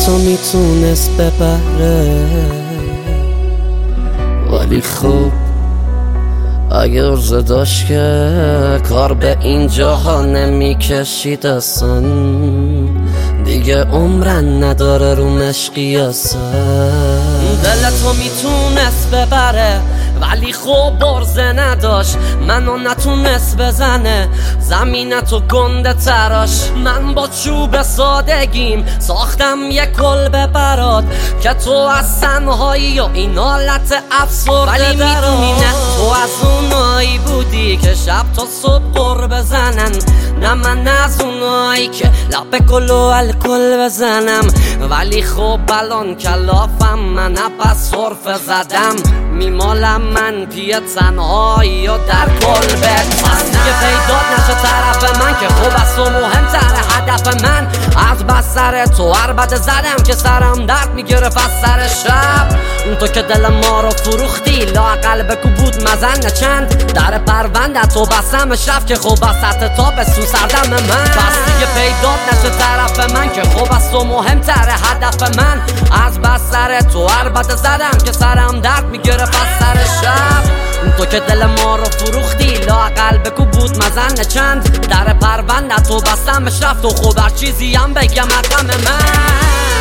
تو میتونست ببره، ولی خب اگه ارزه داشت که کار به اینجاها نمیکشید اصلا، دیگه عمرن نداره رو مشقی اصلا. دل تو میتونست ببره ولی خب ارزه نداشت، منو نتونست بزنه زمین تو گنده تراش. من با چوب سادگیم ساختم یک کلبه برات که تو از تنهایی و این حالت افسرده، ولی میدونی نه تو از اونایی بودی که شب تا صبح قر بزنن، نه من از اونایی که لب گل و الکل بزنم. ولی خب الان کلافم من پس صرف زدم، میمالم من پی تنهایی و در کلبت. پس دیگه پیدات نشه طرف من که خوب است و مهمتر هدف من. از بستر تو عربده زدم که سرم درد میگرفت از سر شب. تو که دل ما رو فروختی لااقل بگو بود مزن چند. در پرونده تو بستم شب که خوب است تا به سو سردم من. پس دیگه پیدات نشه طرف من که خوب است و مهمتر هدف من. از بستر تو عربده زدم که سرم درد میگرفت از سر شب. تو که دل ما رو فروختی لااقل بگو بود مزن چند. در پرونده تو بستم رفت و خوب هر چیزی هم بگم رقم من.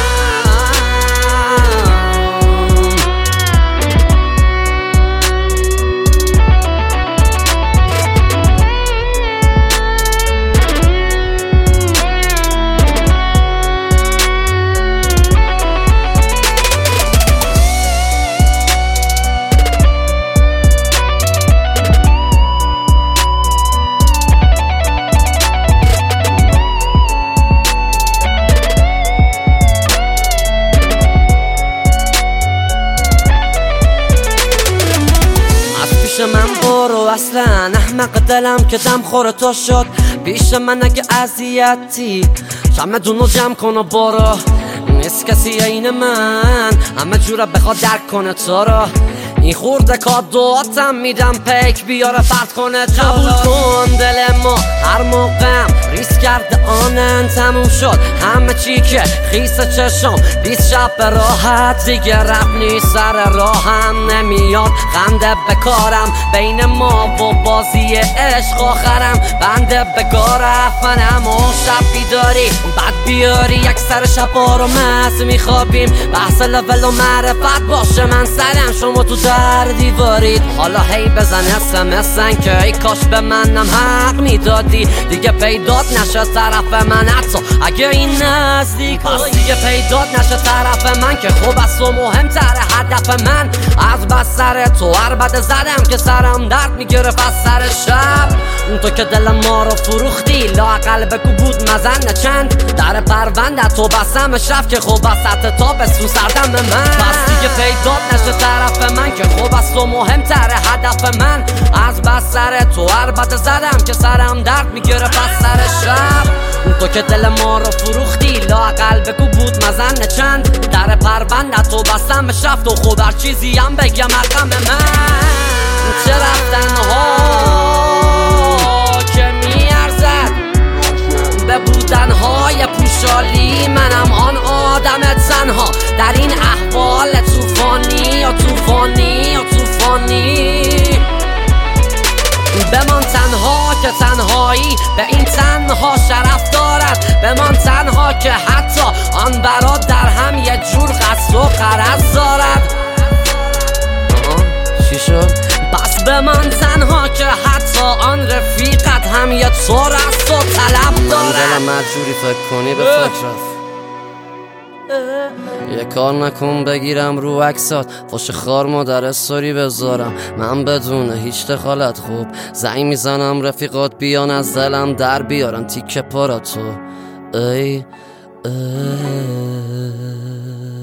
من برو اصلا احمق دلم که دم خور تو شد. پیش من اگه اذیتی شمدونو جمع کن و برو. نیست کسی عین من همه جوره بخواد درک کنه تو رو. این خورده کادواتم میدم پیک بیاره پرت کنه قبول کن. دل ما هر موقعم ریس کرده آنن تموم شد همه چی که خیس چشم 20 شب به راحت دیگه رب نیست سر راهم نمیاد خنده بکارم بین ما و بازی عشق آخرم بنده بگاه رفتنم و شب بیداری بد بیاری یک سر شبا رو مز میخوابیم بحث لول و معرفت باشه من سرم شما تو در دیوارید حالا هی بزن اسمسن که ای کاش به منم حق میدادی دیگه پیدات نشه طرف من حتی اگه این نزدیک پس دیگه پیدات نشه طرف من که خوب است و مهمتر هدف من از بستر تو عربده زدم که سرم درد میگرفت از سر شب تو که دل ما رو فروختی لااقل بگو بود مزن چند در پرونده تو بستم شب که خوب است تا به سو سردم من پس دیگه پیدات نشه طرف من که خوب است و مهمتر هدف من از بستر تو عربده زدم که سرم درد میگرفت از سر شب تو که دل ما رو فروختی لااقل بگو بود مزن چند در پرونده تو بستم شب تو خوب هر چیزی هم بگم رقم من چه رفتن ها که میارزد به بودن های پوشالی منم آن آدم تنها در این احوال توفانی یا توفانی یا توفانی بمان تنها که تنهایی به این تنها شرف دارد بمان تنها که حتی آن برادر هم یه جور قصد و غرض دارد چی شد؟ پس بمان تنها که حتی آن رفیقت هم یه طور است و طلب دارد دلم مجبوری فکر کنی به فکرت یه کار نکن بگیرم رو عکسات فاش خار مادر استوری بذارم من بدون هیچ دخالت خوب زنگ میزنم رفیقات بیان از دلم در بیارن تیکه پارا تو ای